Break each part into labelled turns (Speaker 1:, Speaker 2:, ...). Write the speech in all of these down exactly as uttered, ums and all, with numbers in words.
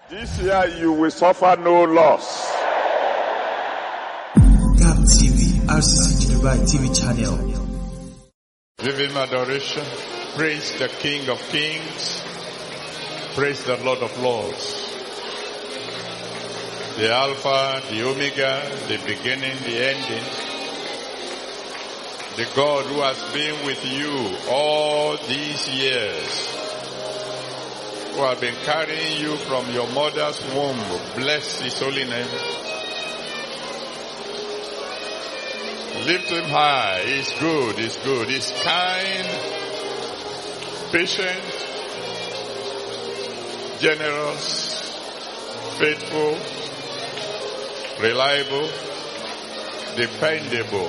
Speaker 1: This year you will suffer no loss.
Speaker 2: Gap T V, R C C Dubai T V channel.
Speaker 3: Give him adoration. Praise the King of Kings. Praise the Lord of Lords. The Alpha, the Omega, the beginning, the ending. The God who has been with you all these years, who have been carrying you from your mother's womb. Bless his holy name. Lift him high. He's good, he's good. He's kind, patient, generous, faithful, reliable, dependable.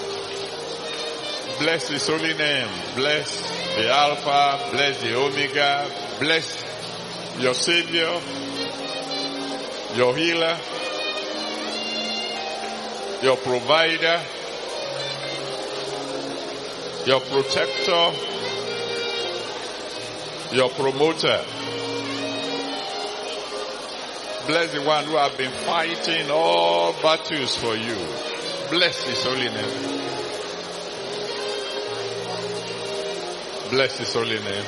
Speaker 3: Bless his holy name. Bless the Alpha, bless the Omega, bless your Savior, your healer, your provider, your protector, your promoter. Bless the one who has been fighting all battles for you. Bless his holy name. Bless his holy name.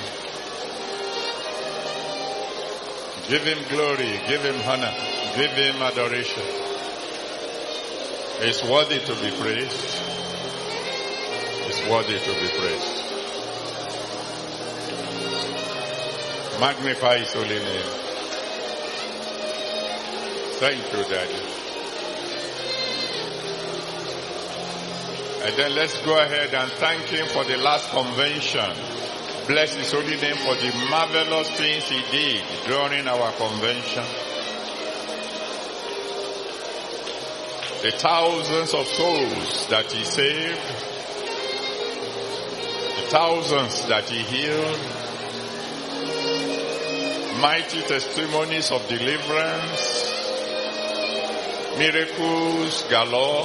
Speaker 3: Give him glory, give him honor, give him adoration. He's worthy to be praised. He's worthy to be praised. Magnify his holy name. Thank you, Daddy. And then let's go ahead and thank him for the last convention. Bless his holy name for the marvelous things he did during our convention. The thousands of souls that he saved. The thousands that he healed. Mighty testimonies of deliverance. Miracles galore.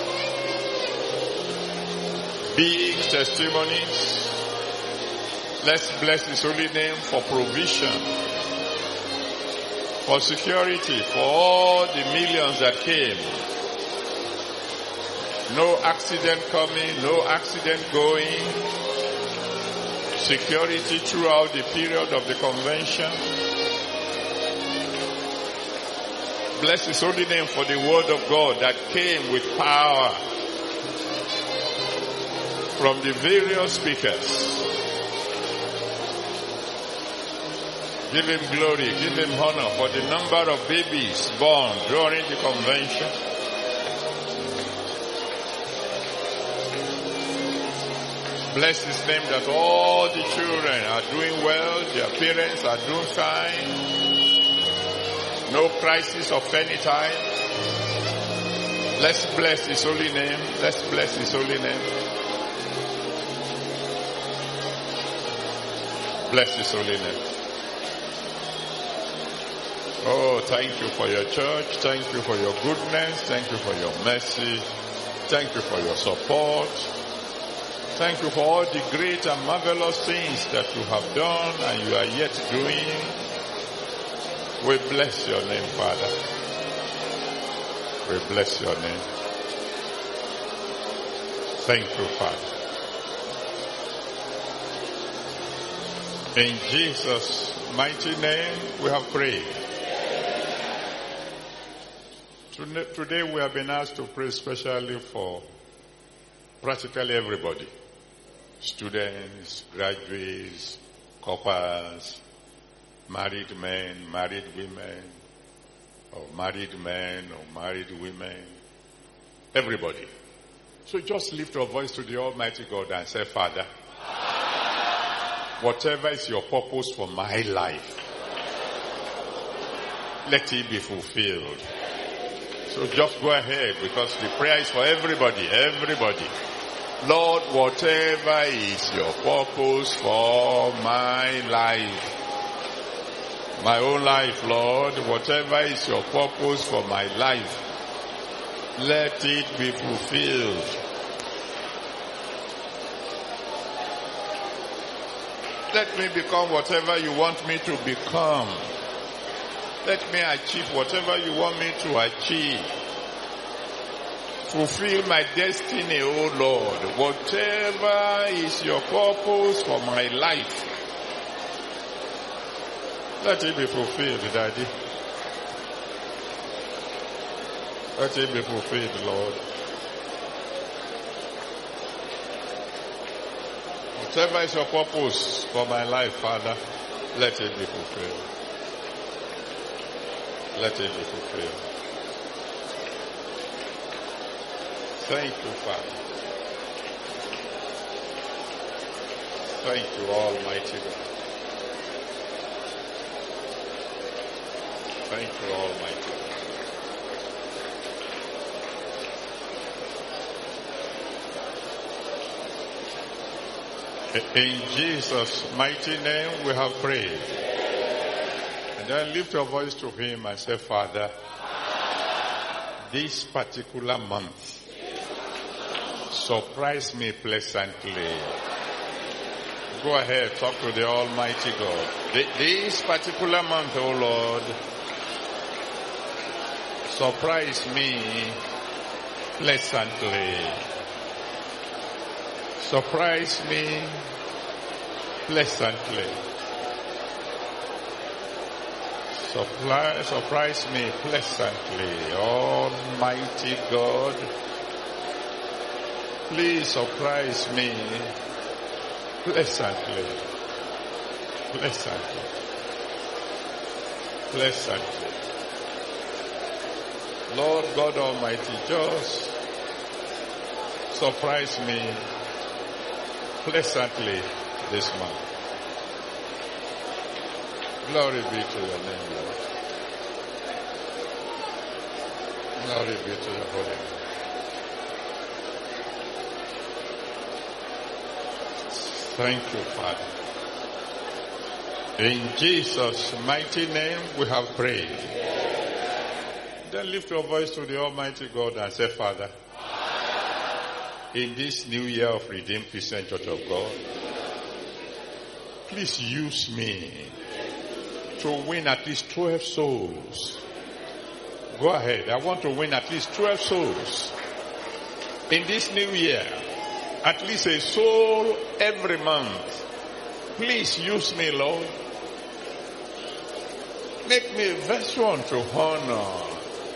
Speaker 3: Big testimonies. Let's bless his holy name for provision, for security, for all the millions that came. No accident coming, no accident going. Security throughout the period of the convention. Bless his holy name for the word of God that came with power from the various speakers. Give him glory, give him honor for the number of babies born during the convention. Bless his name that all the children are doing well, their parents are doing fine. No crisis of any type. Let's bless his holy name. Let's bless his holy name. Bless his holy name. Oh, thank you for your church. Thank you for your goodness. Thank you for your mercy. Thank you for your support. Thank you for all the great and marvelous things that you have done and you are yet doing. We bless your name, Father. We bless your name. Thank you, Father. In Jesus' mighty name we have prayed. Today we have been asked to pray specially for practically everybody. Students, graduates, couples, married men, married women, or married men or married women. Everybody. So just lift your voice to the Almighty God and say, Father, whatever is your purpose for my life, let it be fulfilled. So just go ahead because the prayer is for everybody, everybody. Lord, whatever is your purpose for my life, my own life, Lord, whatever is your purpose for my life, let it be fulfilled. Let me become whatever you want me to become. Let me achieve whatever you want me to achieve. Fulfill my destiny, O Lord. Whatever is your purpose for my life, let it be fulfilled, Daddy. Let it be fulfilled, Lord. Whatever is your purpose for my life, Father, let it be fulfilled. Let it be fulfilled. Thank you, Father. Thank you, Almighty God. Thank you, Almighty God. In Jesus' mighty name we have prayed. And then lift your voice to him and say, Father, this particular month, surprise me pleasantly. Go ahead, talk to the Almighty God. This particular month, oh Lord, surprise me pleasantly. Surprise me pleasantly. Supply, surprise me pleasantly. Almighty God, please surprise me pleasantly. Pleasantly. Pleasantly. Lord God Almighty, just surprise me pleasantly this month. Glory be to your name, Lord. Glory be to your holy name. Thank you, Father. In Jesus' mighty name we have prayed. Then lift your voice to the Almighty God and say, Father, in this new year of Redeemed Christian Church of God, please use me to win at least twelve souls. Go ahead. I want to win at least twelve souls in this new year. At least a soul every month. Please use me, Lord. Make me a vessel unto honor.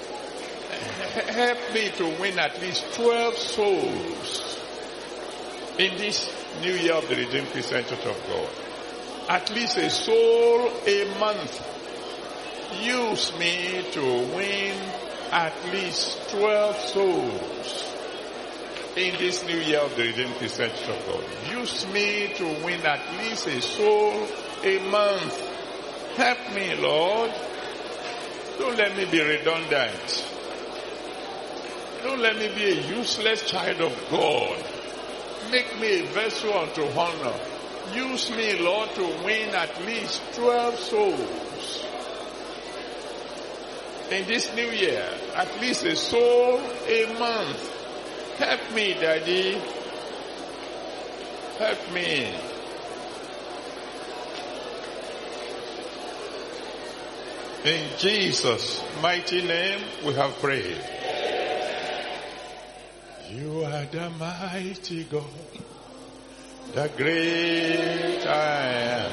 Speaker 3: Help me to win at least twelve souls in this new year of the Redeemed Christian Church of God. At least a soul a month. Use me to win at least twelve souls in this new year of the Redeemed Christian Church of God. Use me to win at least a soul a month. Help me, Lord. Don't let me be redundant. Don't let me be a useless child of God. Make me a vessel unto honor. Use me, Lord, to win at least twelve souls in this new year. At least a soul a month. Help me, Daddy. Help me. In Jesus' mighty name we have prayed. You are the mighty God, the great I am.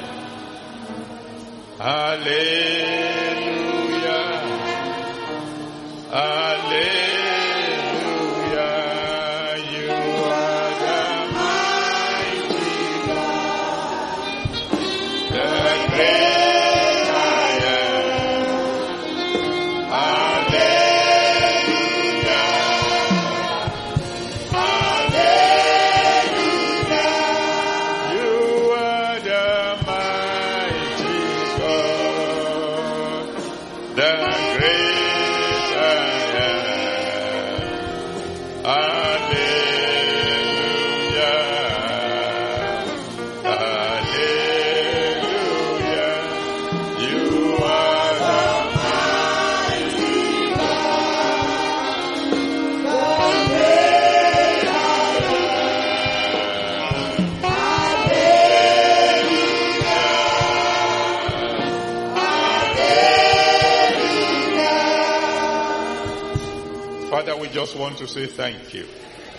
Speaker 3: Hallelujah. Hallelujah. You are the mighty God, the great
Speaker 4: Hallelujah.
Speaker 3: Father, we just want to say thank you.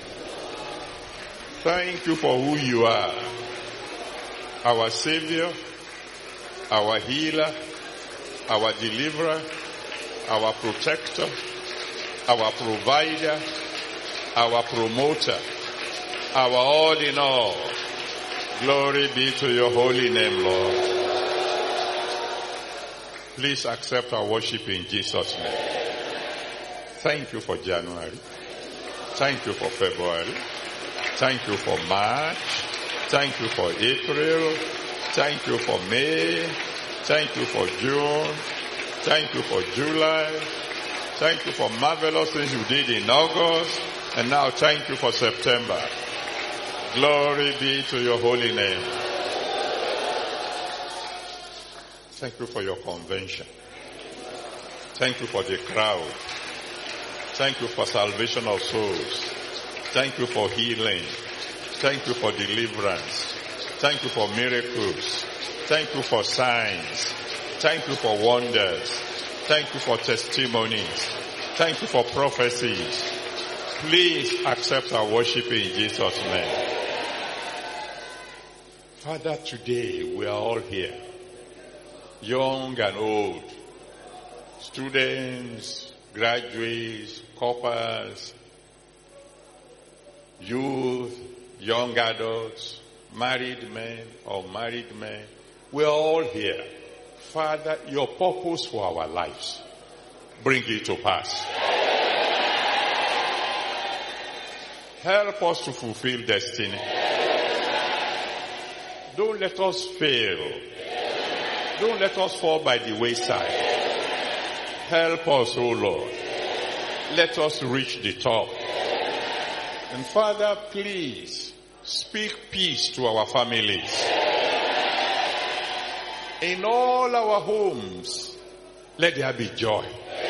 Speaker 3: Thank you for who you are. Our Savior, our healer, our deliverer, our protector, our provider, our promoter, our all in all. Glory be to your holy name, Lord. Please accept our worship in Jesus' name. Thank you for January. Thank you for February. Thank you for March. Thank you for April. Thank you for May. Thank you for June. Thank you for July. Thank you for marvelous things you did in August. And now thank you for September. Glory be to your holy name. Thank you for your convention. Thank you for the crowd. Thank you for salvation of souls. Thank you for healing. Thank you for deliverance. Thank you for miracles. Thank you for signs. Thank you for wonders. Thank you for testimonies. Thank you for prophecies. Please accept our worship in Jesus' name. Father, today we are all here, young and old, students, graduates, couples, youth, young adults, married men or married men. We are all here. Father, your purpose for our lives, bring it to pass. Help us to fulfill destiny. Don't let us fail. Don't let us fall by the wayside. Help us, O Lord. Let us reach the top. And Father, please speak peace to our families. In all our homes, let there be joy.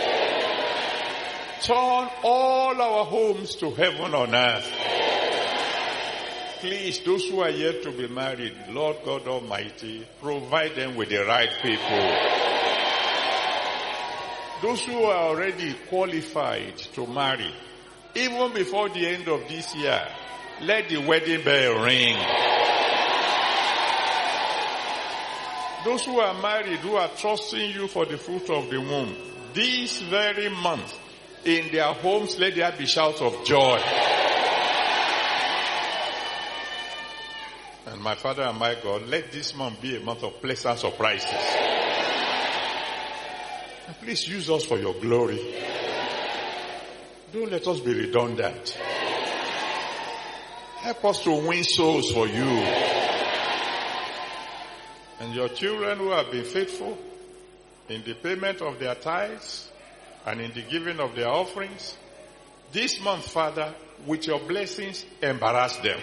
Speaker 3: Turn all our homes to heaven on earth. Please, those who are yet to be married, Lord God Almighty, provide them with the right people. Those who are already qualified to marry, even before the end of this year, let the wedding bell ring. Those who are married, who are trusting you for the fruit of the womb, this very month, in their homes, let there be shouts of joy. And my Father and my God, let this month be a month of pleasant surprises. And please use us for your glory. Don't let us be redundant. Help us to win souls for you. And your children who have been faithful in the payment of their tithes and in the giving of their offerings, this month, Father, with your blessings, embarrass them.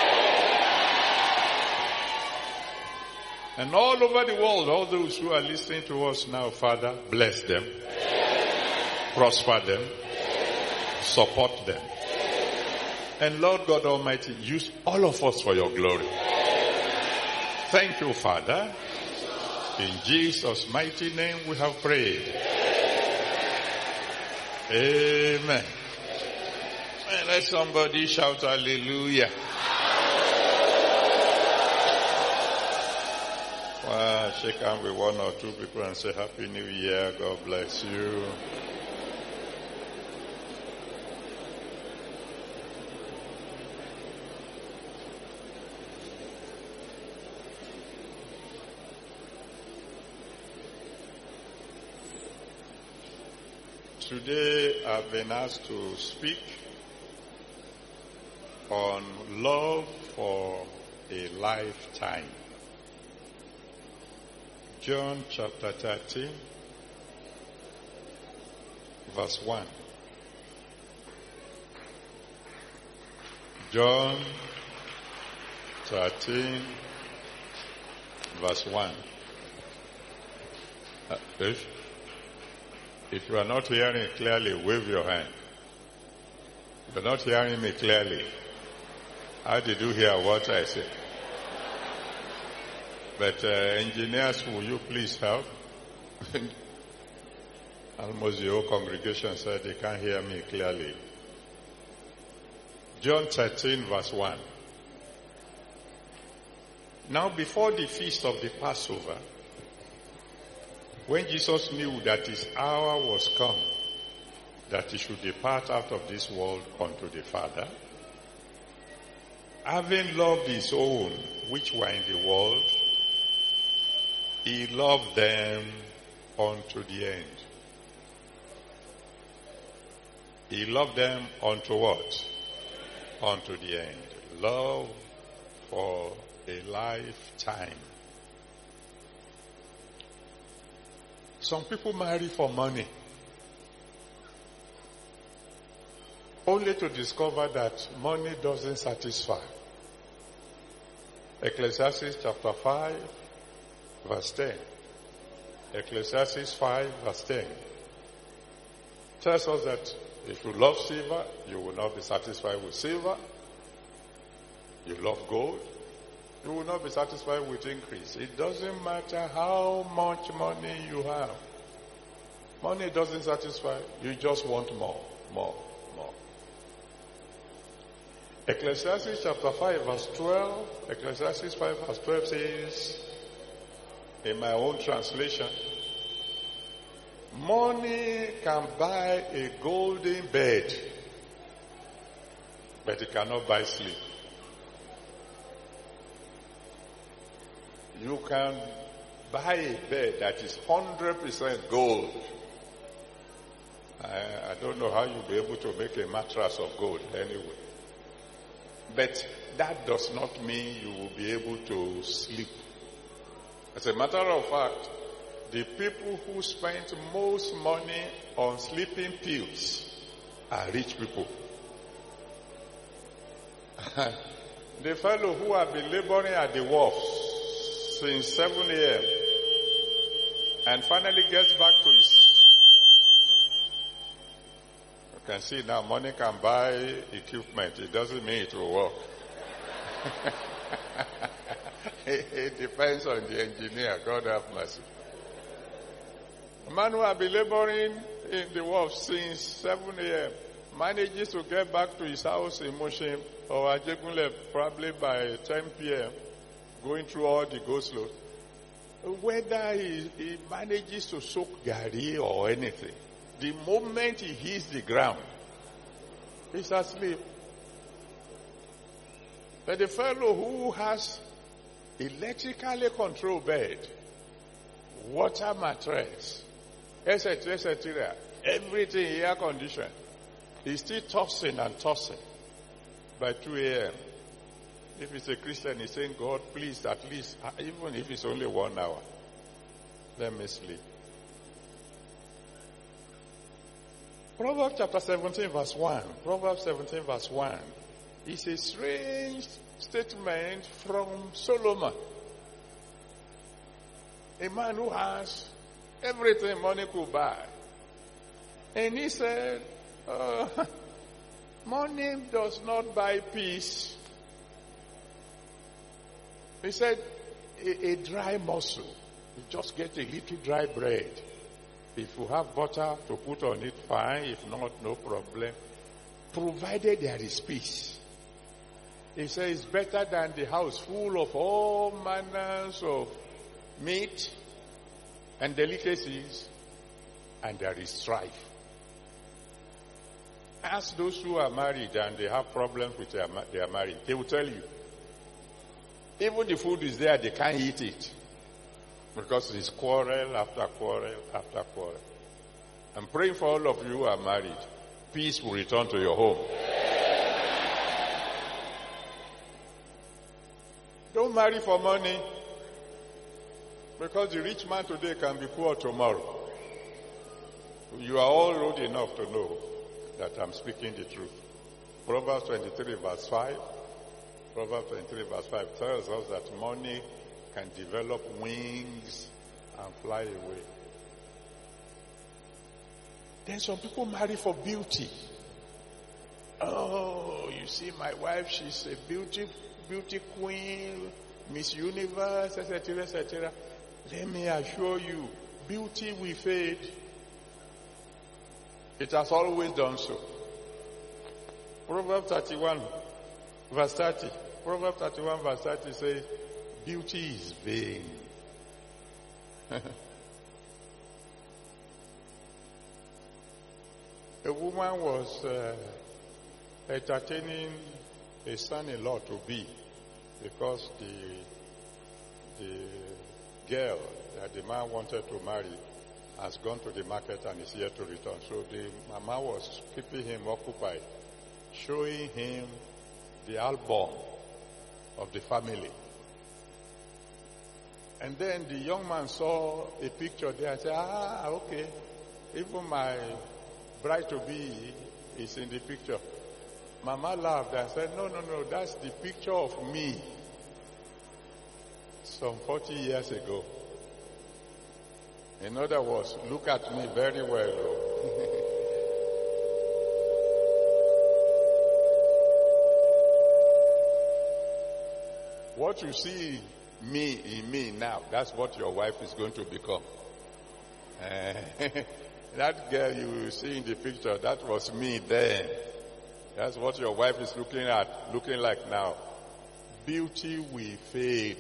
Speaker 3: And all over the world, all those who are listening to us now, Father, bless them, prosper them, support them. And Lord God Almighty, use all of us for your glory. Thank you, Father. In Jesus' mighty name we have prayed. Amen. And let somebody shout hallelujah. Well, shake hands with one or two people and say Happy New Year. God bless you. Today I've been asked to speak on love for a lifetime. John chapter thirteen, verse one. John thirteen, verse one. Uh, if, if you are not hearing it clearly, wave your hand. If you're not hearing me clearly, how did you hear what I said? But uh, engineers, will you please help? Almost the whole congregation said they can't hear me clearly. John thirteen verse one. Now before the feast of the Passover, when Jesus knew that his hour was come, that he should depart out of this world unto the Father, having loved his own which were in the world, he loved them unto the end. He loved them unto what? Unto the end. Love for a lifetime. Some people marry for money, only to discover that money doesn't satisfy. Ecclesiastes chapter five, verse ten. Ecclesiastes five, verse ten tells us that if you love silver, you will not be satisfied with silver. You love gold, you will not be satisfied with increase. It doesn't matter how much money you have. Money doesn't satisfy. You just want more, more, more. Ecclesiastes chapter five, verse twelve. Ecclesiastes five, verse twelve says, in my own translation, money can buy a golden bed, but it cannot buy sleep. You can buy a bed that is one hundred percent gold. I, I don't know how you'll be able to make a mattress of gold anyway. But that does not mean you will be able to sleep. As a matter of fact, the people who spend most money on sleeping pills are rich people. The fellow who have been laboring at the wharves since seven a.m. and finally gets back to his... You can see now money can buy equipment. It doesn't mean it will work. it, it depends on the engineer. God have mercy. A man who has been laboring in the wharf since seven a.m. manages to get back to his house in Moshim or Ajegunle probably by ten p.m. going through all the go-slow. Whether he, he manages to soak gari or anything, the moment he hits the ground, he's asleep. But the fellow who has electrically controlled bed, water mattress, et cetera, et cetera, everything air conditioned, he's still tossing and tossing by two a.m. If he's a Christian, he's saying, God, please, at least, even if it's only one hour, let me sleep. Proverbs chapter seventeen, verse one. Proverbs seventeen, verse one. It's a strange statement from Solomon. A man who has everything money could buy. And he said, uh, money does not buy peace. He said, a, a dry morsel. You just get a little dry bread. If you have butter to put on it, fine. If not, no problem. Provided there is peace. He says it's better than the house full of all manners of meat and delicacies, and there is strife. Ask those who are married and they have problems with their, their marriage. They will tell you. Even the food is there, they can't eat it. Because it's quarrel after quarrel after quarrel. I'm praying for all of you who are married. Peace will return to your home. Don't marry for money. Because the rich man today can be poor tomorrow. You are all old enough to know that I'm speaking the truth. Proverbs twenty-three verse five. Proverbs twenty-three verse five tells us that money can develop wings and fly away. Then some people marry for beauty. Oh, you see my wife, she's a beauty, beauty queen, Miss Universe, et cetera, et cetera. Let me assure you, beauty will fade. It has always done so. Proverbs thirty-one, verse thirty. Proverbs thirty-one, verse thirty says, beauty is vain. A woman was uh, entertaining a son-in-law to be because the the girl that the man wanted to marry has gone to the market and is here to return. So the mama was keeping him occupied, showing him the album of the family. And then the young man saw a picture there and said, ah, okay, even my bride-to-be is in the picture. Mama laughed and said, no, no, no, that's the picture of me some forty years ago. In other words, look at me very well. What you see me in me now, that's what your wife is going to become. Uh, that girl you see in the picture, that was me then. That's what your wife is looking at, looking like now. Beauty will fade.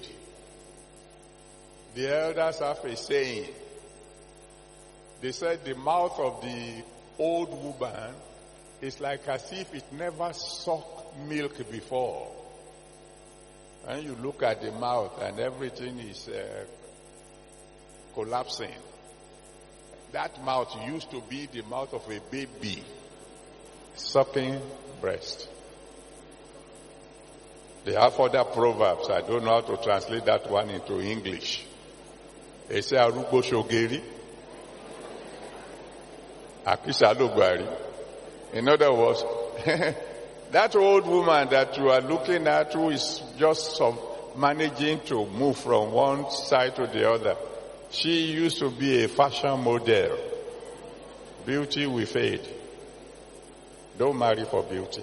Speaker 3: The elders have a saying. They said the mouth of the old woman is like as if it never sucked milk before. And you look at the mouth and everything is uh, collapsing. That mouth used to be the mouth of a baby sucking breast. They have other proverbs. I don't know how to translate that one into English. They say Arugo Shogeri. Akisa Logwari. In other words, that old woman that you are looking at who is just some managing to move from one side to the other, she used to be a fashion model. Beauty will fade. Don't marry for beauty.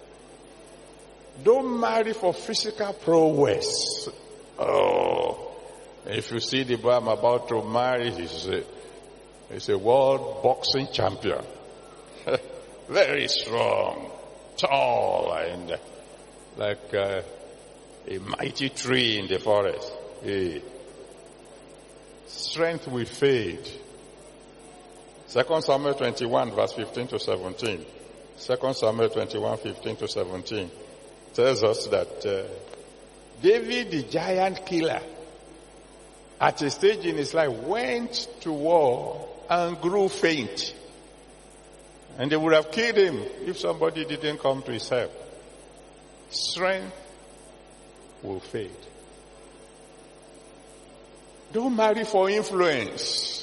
Speaker 3: Don't marry for physical prowess. Oh, if you see the boy I'm about to marry, he's a, he's a world boxing champion. Very strong, tall, and like uh, a mighty tree in the forest. Hey. Strength will fade. Second Samuel twenty-one, verse fifteen to seventeen. Second Samuel twenty-one, fifteen to seventeen tells us that uh, David, the giant killer, at a stage in his life went to war and grew faint. And they would have killed him if somebody didn't come to his help. Strength will fade. Don't marry for influence.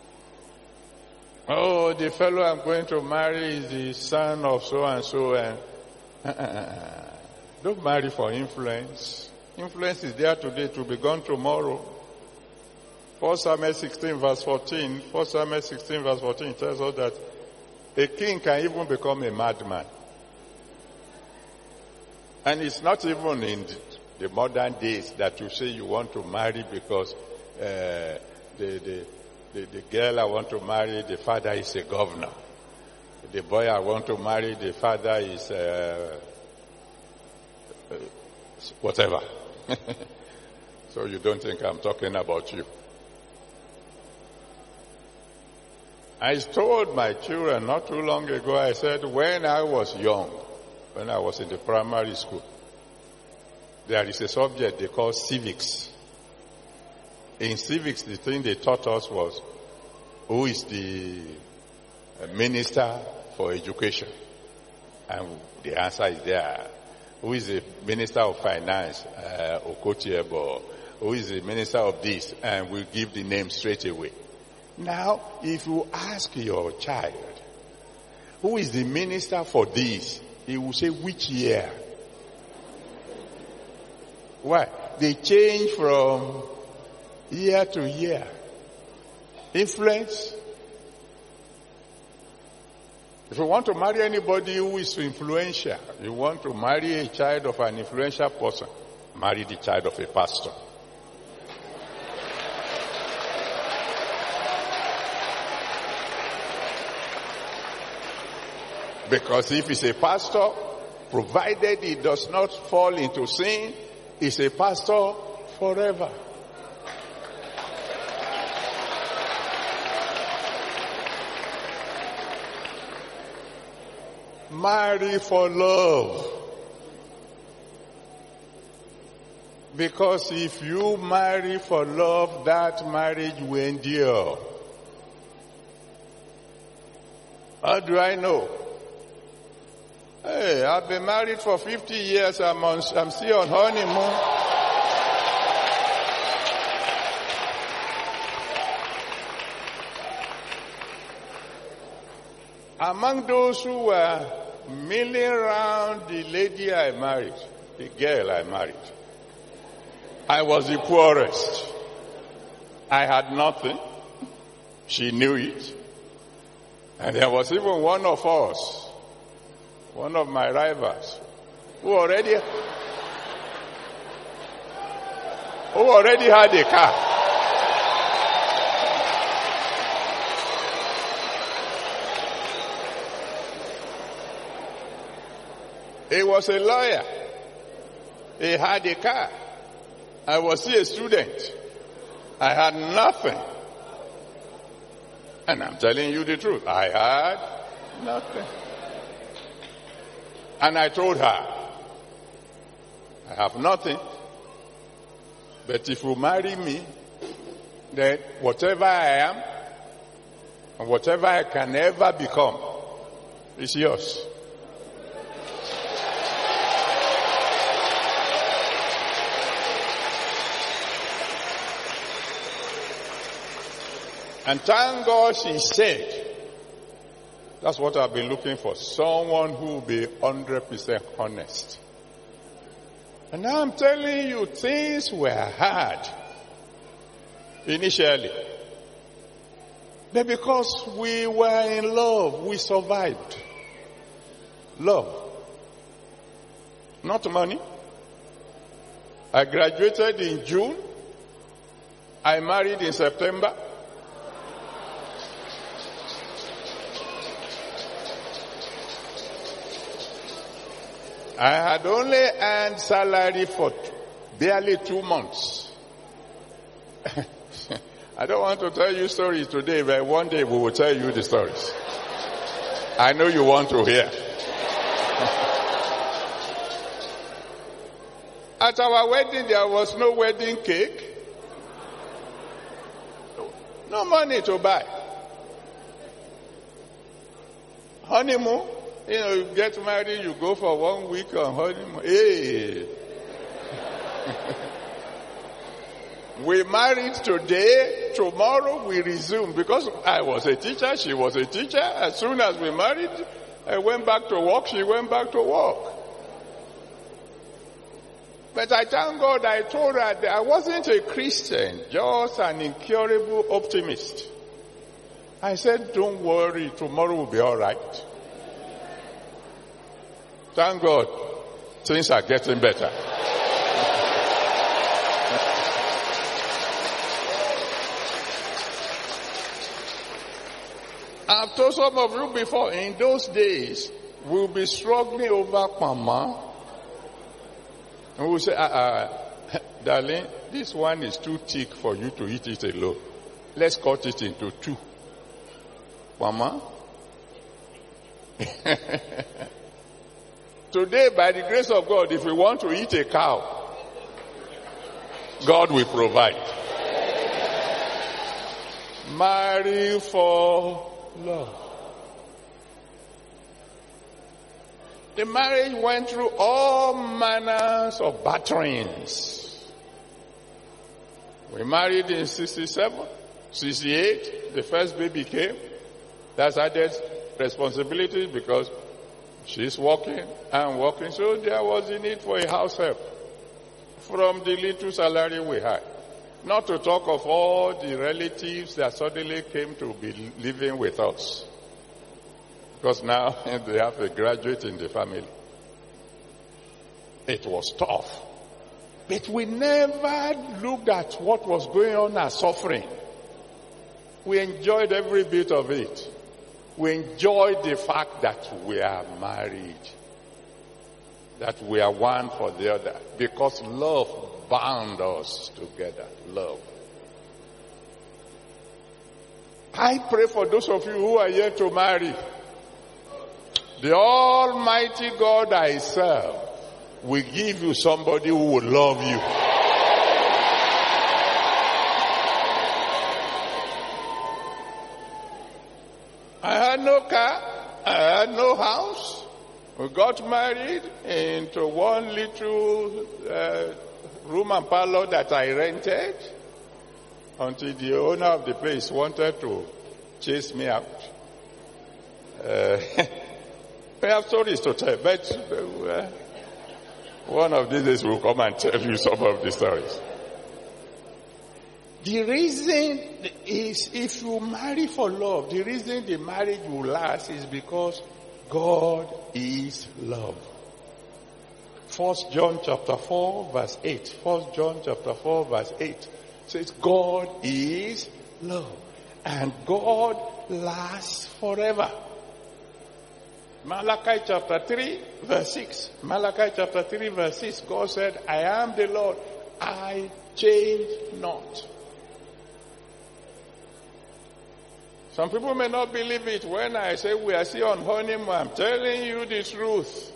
Speaker 3: Oh, the fellow I'm going to marry is the son of so-and-so. And uh-uh. Don't marry for influence. Influence is there today to be gone tomorrow. First Samuel sixteen verse fourteen. First Samuel sixteen verse fourteen tells us that a king can even become a madman. And it's not even in the modern days that you say you want to marry because uh, the, the, the, the girl I want to marry, the father is a governor. The boy I want to marry, the father is uh, uh, whatever. So you don't think I'm talking about you. I told my children not too long ago, I said, when I was young, when I was in the primary school, there is a subject they call civics. In civics, the thing they taught us was, who is the minister for education? And the answer is there. Who is the minister of finance? Uh, Okotiebo. Who is the minister of this? And we'll give the name straight away. Now, if you ask your child, who is the minister for this? He will say, which year? Why? They change from year to year. Influence. If you want to marry anybody who is influential, you want to marry a child of an influential person, marry the child of a pastor. Because if he's a pastor, provided he does not fall into sin, he's a pastor forever. Marry for love. Because if you marry for love, that marriage will endure. How do I know? Hey, I've been married for fifty years. I'm on, I'm still on honeymoon. Among those who were milling around the lady I married, the girl I married, I was the poorest. I had nothing. She knew it. And there was even one of us, one of my rivals, who already, who already had a car. He was a lawyer. He had a car. I was still a student. I had nothing. And I'm telling you the truth. I had nothing. And I told her, I have nothing. But if you marry me, then whatever I am, and whatever I can ever become, is yours. And thank God she said, that's what I've been looking for, someone who will be one hundred percent honest. And now I'm telling you, things were hard initially. But because we were in love, we survived. Love. Not money. I graduated in June. I married in September. I had only earned salary for barely two months. I don't want to tell you stories today, but one day we will tell you the stories. I know you want to hear. At our wedding, there was no wedding cake. No money to buy. Honeymoon. You know, you get married, you go for one week on honeymoon. Hey. We married today, tomorrow we resume. Because I was a teacher, she was a teacher. As soon as we married, I went back to work, she went back to work. But I thank God I told her that I wasn't a Christian, just an incurable optimist. I said, don't worry, tomorrow will be all right. Thank God, things are getting better. I've told some of you before, in those days, we'll be struggling over Pama. And we'll say, uh, uh, darling, this one is too thick for you to eat it alone. Let's cut it into two. Pama? Today, by the grace of God, if we want to eat a cow, God will provide. Marry for love. The marriage went through all manners of batterings. We married in sixty-seven, sixty-eight, the first baby came. That's added responsibility because she's working, I'm working, so there was a need for a house help from the little salary we had. Not to talk of all the relatives that suddenly came to be living with us. Because now they have a graduate in the family. It was tough. But we never looked at what was going on as suffering. We enjoyed every bit of it. We enjoy the fact that we are married, that we are one for the other, because love bound us together. Love. I pray for those of you who are yet to marry. The Almighty God I serve will give you somebody who will love you. I had no car. I had no house. We got married into one little uh, room and parlor that I rented until the owner of the place wanted to chase me out. Uh, we have stories to tell, but uh, one of these days we'll come and tell you some of the stories. The reason is, if you marry for love, the reason the marriage will last is because God is love. First John chapter four verse eight. First John chapter four verse eight says God is love. And God lasts forever. Malachi chapter three verse six. Malachi chapter three verse six. God said, I am the Lord. I change not. Some people may not believe it when I say we are still on honeymoon. I'm telling you the truth.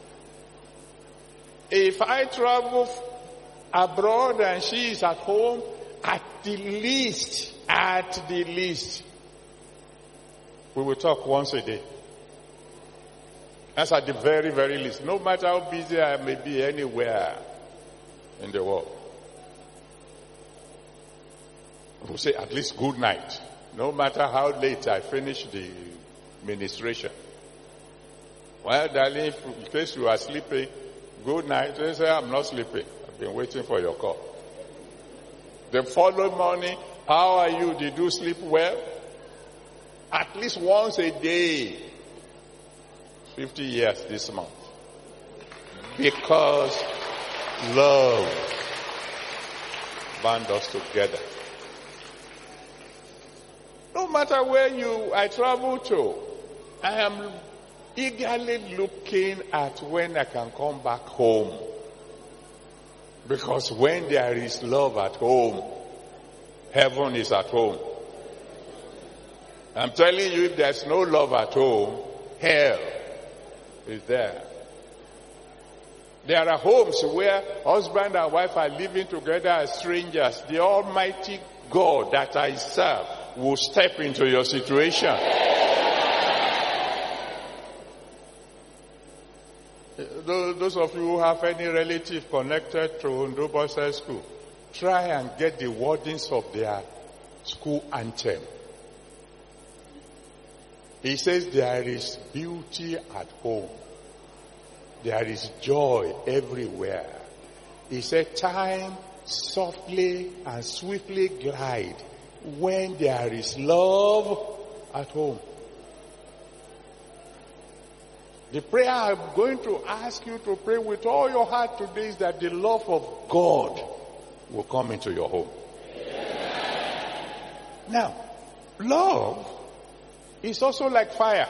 Speaker 3: If I travel abroad and she is at home, at the least, at the least, we will talk once a day. That's at the very, very least. No matter how busy I may be anywhere in the world. We'll say at least good night. No matter how late I finish the ministration. Well, darling, in case you are sleeping, good night. They say, I'm not sleeping. I've been waiting for your call. The following morning, how are you? Did you sleep well? At least once a day. fifty years this month. Because love bound us together. No matter where you I travel to, I am eagerly looking at when I can come back home. Because when there is love at home, heaven is at home. I'm telling you, if there's no love at home, hell is there. There are homes where husband and wife are living together as strangers. The Almighty God that I serve will step into your situation. Those of you who have any relative connected to Ondo Boys High School, try and get the wordings of their school anthem. He says there is beauty at home. There is joy everywhere. He said time softly and swiftly glide when there is love at home. The prayer I'm going to ask you to pray with all your heart today is that the love of God will come into your home. Amen. Now, love is also like fire.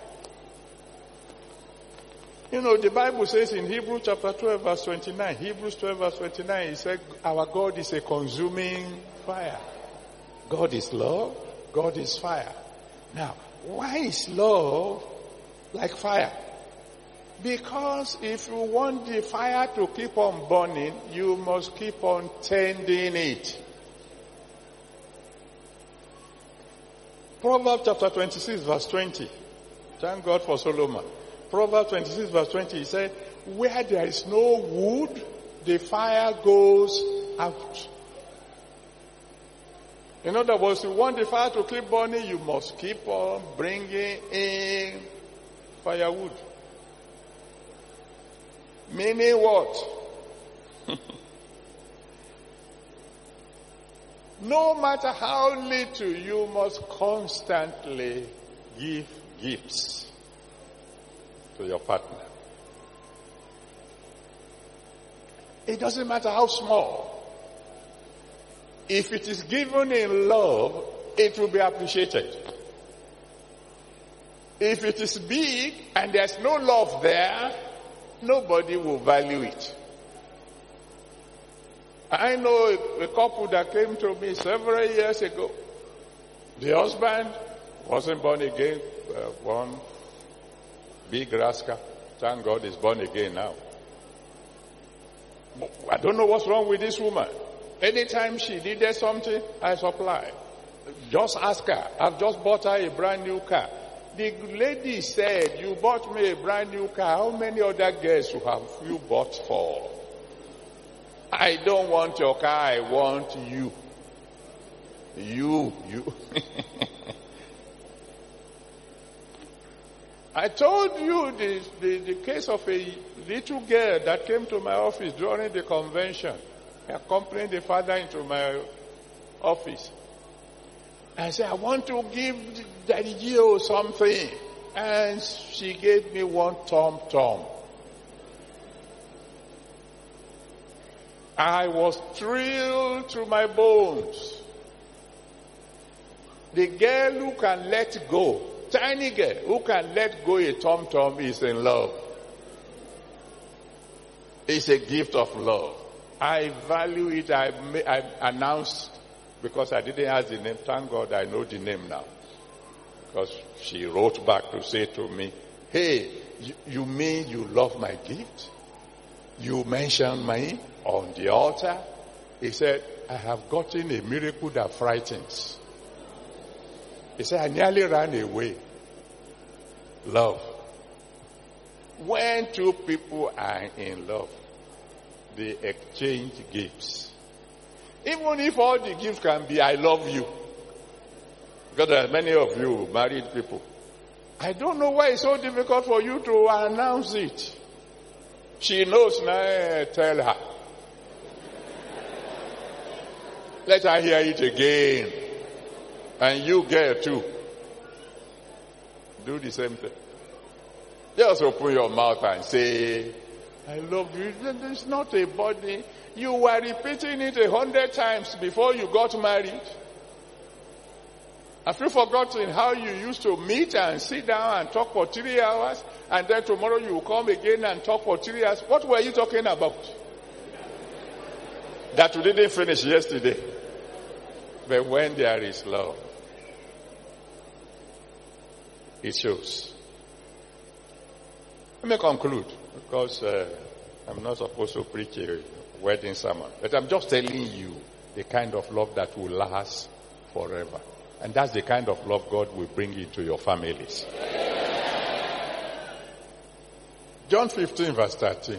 Speaker 3: You know, the Bible says in Hebrews chapter twelve verse twenty-nine, Hebrews twelve verse twenty-nine, it said, our God is a consuming fire. God is love, God is fire. Now, why is love like fire? Because if you want the fire to keep on burning, you must keep on tending it. Proverbs chapter twenty-six verse twenty. Thank God for Solomon. Proverbs twenty-six verse twenty, he said, where there is no wood, the fire goes out. In other words, you want the fire to keep burning, you must keep on bringing in firewood. Meaning what? No matter how little, you must constantly give gifts to your partner. It doesn't matter how small. If it is given in love, it will be appreciated. If it is big and there's no love there, nobody will value it. I know a, a couple that came to me several years ago. The husband wasn't born again, uh, born big rascal. Thank God he's born again now. I don't know what's wrong with this woman. Anytime she needed something, I supply. Just ask her. I've just bought her a brand new car. The lady said, you bought me a brand new car. How many other girls have you bought for? I don't want your car. I want you. You, you. I told you the, the, the case of a little girl that came to my office during the convention, accompanying the father into my office. I said, I want to give Daddy Gio something. And she gave me one tom tom. I was thrilled to my bones. The girl who can let go, tiny girl who can let go a tom tom is in love. It's a gift of love. I value it. I, I announced, because I didn't ask the name. Thank God I know the name now. Because she wrote back to say to me, hey, you, you mean you love my gift? You mentioned me on the altar. He said, I have gotten a miracle that frightens. He said, I nearly ran away. Love. When two people are in love, they exchange gifts. Even if all the gifts can be, I love you. Because there are many of you married people. I don't know why it's so difficult for you to announce it. She knows now, tell her. Let her hear it again. And you get too. Do the same thing. Just open your mouth and say, I love you. There's not a body. You were repeating it a hundred times before you got married. Have you forgotten how you used to meet and sit down and talk for three hours and then tomorrow you will come again and talk for three hours? What were you talking about? That you didn't finish yesterday. But when there is love, it shows. Let me conclude, because uh, I'm not supposed to preach a wedding sermon. But I'm just telling you the kind of love that will last forever. And that's the kind of love God will bring into your families. John fifteen verse thirteen.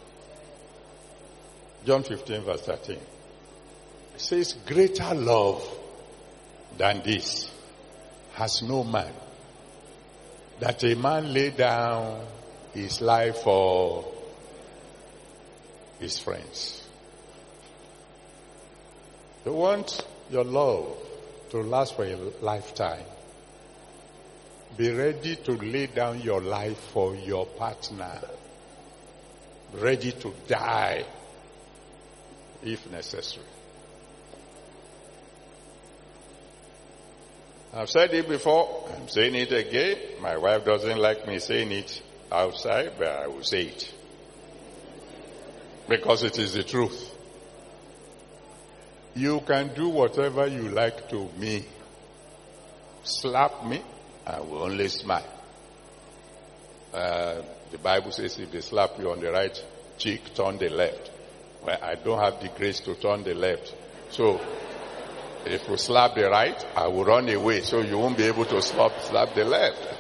Speaker 3: John fifteen verse thirteen. It says, greater love than this has no man, that a man lay down his life for his friends. You want your love to last for a lifetime. Be ready to lay down your life for your partner. Ready to die if necessary. I've said it before, I'm saying it again. My wife doesn't like me saying it outside, but I will say it. Because it is the truth. You can do whatever you like to me. Slap me, I will only smile. Uh, the Bible says if they slap you on the right cheek, turn the left. Well, I don't have the grace to turn the left. So, if you slap the right, I will run away, so you won't be able to slap, slap the left.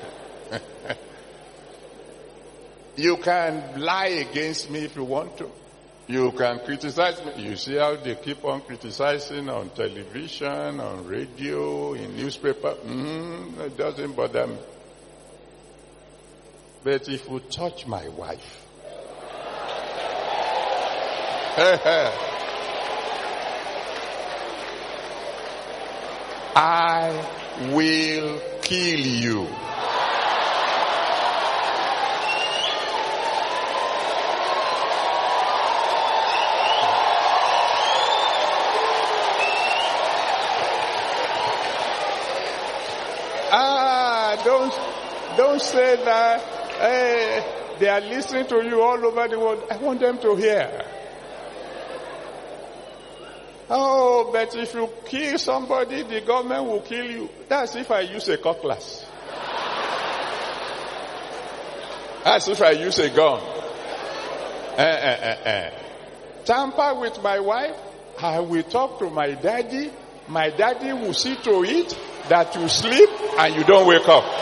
Speaker 3: You can lie against me if you want to. You can criticize me. You see how they keep on criticizing on television, on radio, in newspaper. Mm-hmm, it doesn't bother me. But if you touch my wife, I will kill you. say that, hey, they are listening to you all over the world. I want them to hear. Oh, but if you kill somebody, the government will kill you. That's if I use a cutlass. That's if I use a gun. Eh, eh, eh, eh. Tamper with my wife, I will talk to my daddy. My daddy will see to it that you sleep and you don't wake up.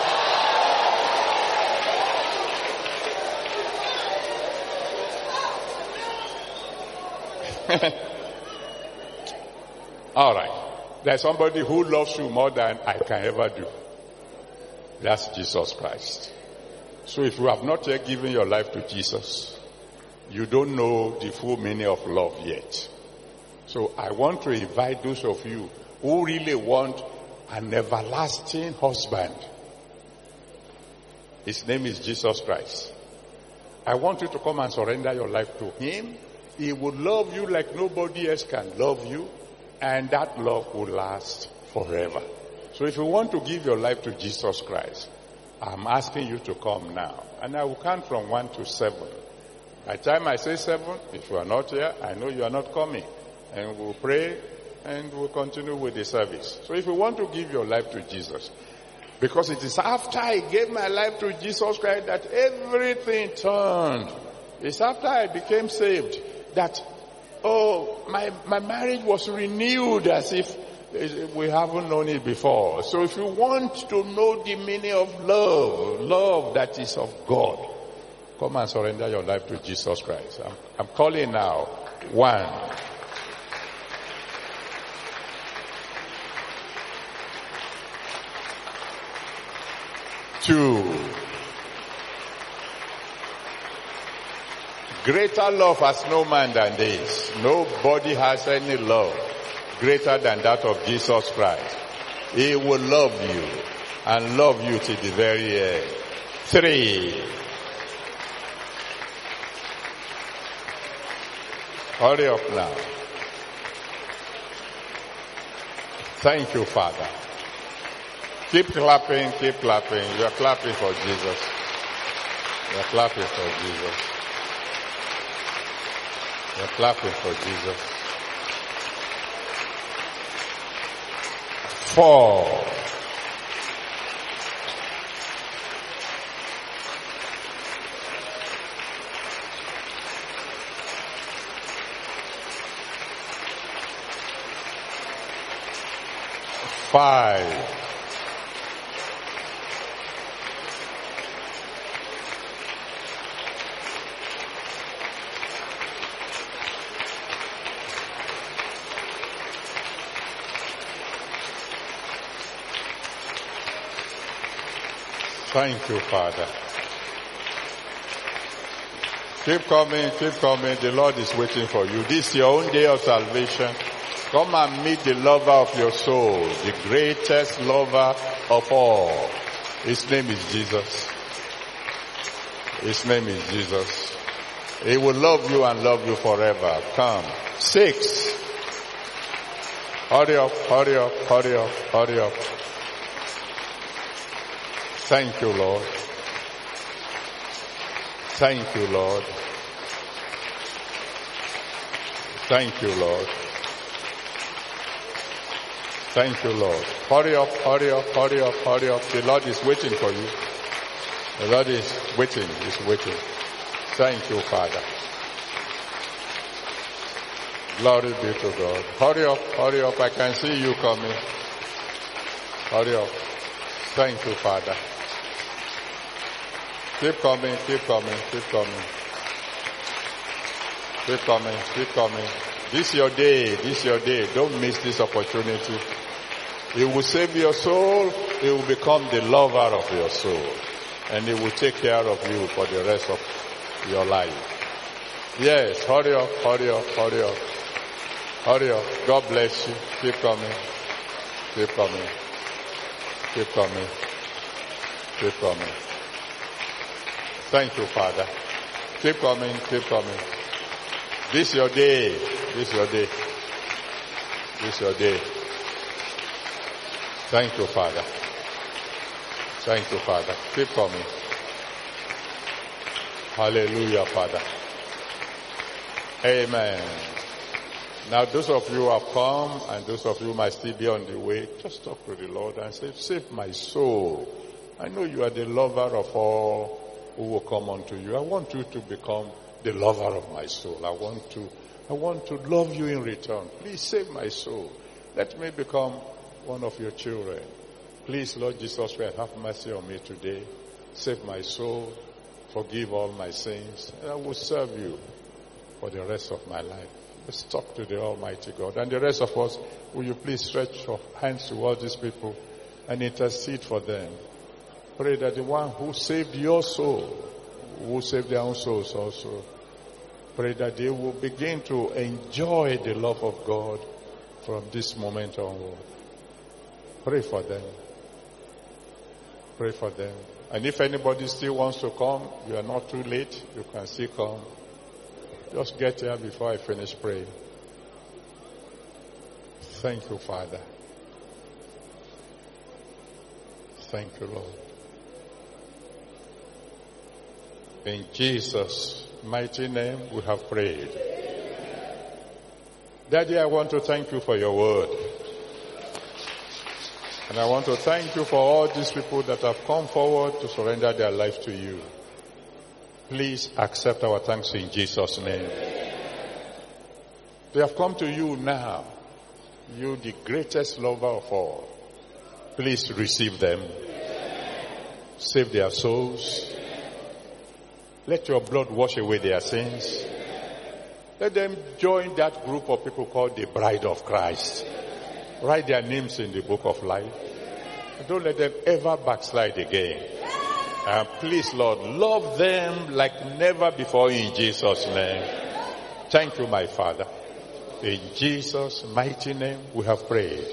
Speaker 3: All right. There's somebody who loves you more than I can ever do. That's Jesus Christ. So if you have not yet given your life to Jesus, you don't know the full meaning of love yet. So I want to invite those of you who really want an everlasting husband. His name is Jesus Christ. I want you to come and surrender your life to him. He will love you like nobody else can love you. And that love will last forever. So if you want to give your life to Jesus Christ, I'm asking you to come now. And I will count from one to seven. By the time I say seven, if you are not here, I know you are not coming. And we'll pray and we'll continue with the service. So if you want to give your life to Jesus, because it is after I gave my life to Jesus Christ that everything turned. It's after I became saved that, oh, my, my marriage was renewed as if we haven't known it before. So if you want to know the meaning of love, love that is of God, come and surrender your life to Jesus Christ. I'm, I'm calling now. One. Two. Greater love has no man than this. Nobody has any love greater than that of Jesus Christ. He will love you and love you to the very end. Three. Hurry up now. Thank you, Father. Keep clapping, keep clapping. You are clapping for Jesus. You are clapping for Jesus. You are clapping for Jesus. Four. Five. Thank you, Father. Keep coming, keep coming. The Lord is waiting for you. This is your own day of salvation. Come and meet the lover of your soul, the greatest lover of all. His name is Jesus. His name is Jesus. He will love you and love you forever. Come. Six. Hurry up, hurry up, hurry up, hurry up. Thank you, Lord. Thank you, Lord. Thank you, Lord. Thank you, Lord. Hurry up, hurry up, hurry up, hurry up. The Lord is waiting for you. The Lord is waiting, is waiting. Thank you, Father. Glory be to God. Hurry up, hurry up. I can see you coming. Hurry up. Thank you, Father. Keep coming, keep coming, keep coming. Keep coming, keep coming. This is your day, this is your day. Don't miss this opportunity. He will save your soul. He will become the lover of your soul. And he will take care of you for the rest of your life. Yes, hurry up, hurry up, hurry up. Hurry up. God bless you. Keep coming. Keep coming. Keep coming. Keep coming. Thank you, Father. Keep coming, keep coming. This is your day. This is your day. This is your day. Thank you, Father. Thank you, Father. Keep coming. Hallelujah, Father. Amen. Now, those of you who have come and those of you who might still be on the way, just talk to the Lord and say, save my soul. I know you are the lover of all who will come unto you. I want you to become the lover of my soul. I want to, I want to love you in return. Please save my soul. Let me become one of your children. Please, Lord Jesus Christ, have mercy on me today. Save my soul. Forgive all my sins. And I will serve you for the rest of my life. Let's talk to the Almighty God. And the rest of us, will you please stretch your hands towards these people and intercede for them. Pray that the one who saved your soul will save their own souls also. Pray that they will begin to enjoy the love of God from this moment onward. Pray for them. Pray for them. And if anybody still wants to come, you are not too late. You can still come. Just get here before I finish praying. Thank you, Father. Thank you, Lord. In Jesus' mighty name we have prayed. Daddy, I want to thank you for your word. And I want to thank you for all these people that have come forward to surrender their life to you. Please accept our thanks in Jesus' name. They have come to you now. You, the greatest lover of all. Please receive them. Save their souls. Let your blood wash away their sins. Let them join that group of people called the Bride of Christ. Write their names in the book of life. And don't let them ever backslide again. And please, Lord, love them like never before in Jesus' name. Thank you, my Father. In Jesus' mighty name we have prayed.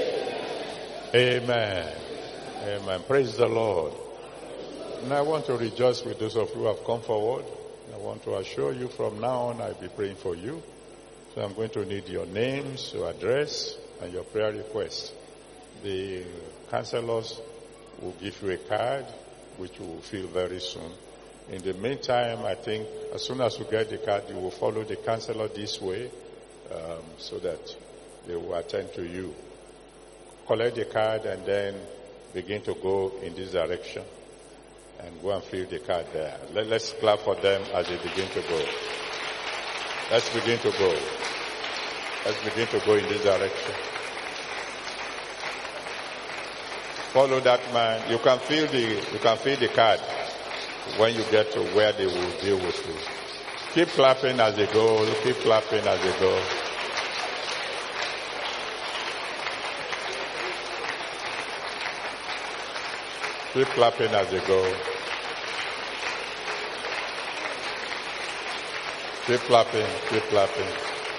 Speaker 3: Amen. Amen. Praise the Lord. And I want to rejoice with those of you who have come forward. I want to assure you from now on I'll be praying for you. So I'm going to need your names, your address, and your prayer requests. The counselors will give you a card, which you will fill very soon. In the meantime, I think as soon as you get the card, you will follow the counselor this way, um, so that they will attend to you. Collect the card and then begin to go in this direction and go and fill the card there. Let, let's clap for them as they begin to go. Let's begin to go. Let's begin to go in this direction. Follow that man. You can fill the you can fill the card when you get to where they will deal with you. Keep clapping as they go. Keep clapping as they go. Keep clapping as they go. Keep clapping. Keep clapping.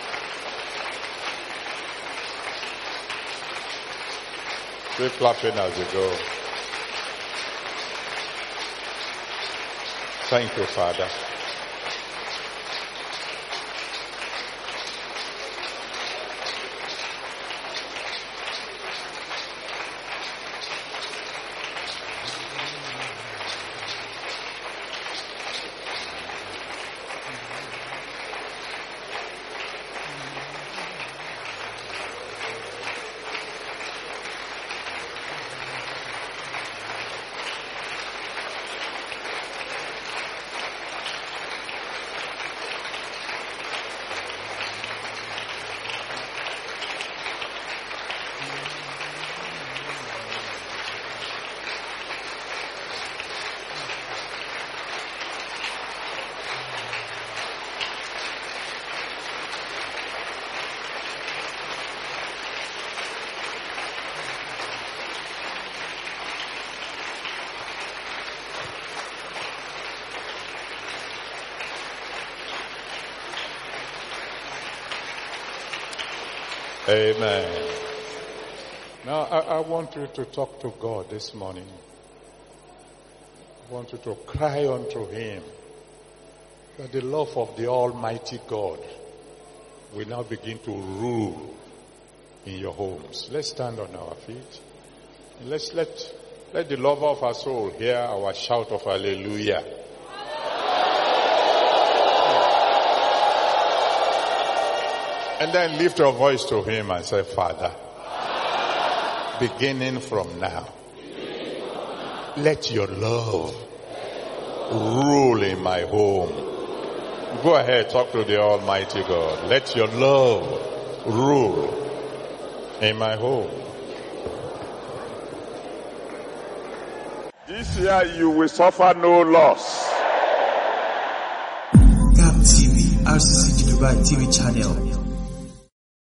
Speaker 3: Keep clapping as you go. Thank you, Father. Amen. Now, I, I want you to talk to God this morning. I want you to cry unto Him that the love of the Almighty God will now begin to rule in your homes. Let's stand on our feet. Let's let Let the lover of our soul hear our shout of hallelujah. And then lift your voice to him and say, Father, beginning from now, let your love rule in my home. Go ahead, talk to the Almighty God. Let your love rule in my home.
Speaker 1: This year you will suffer no loss.
Speaker 2: Gap T V, R C C Dubai T V channel.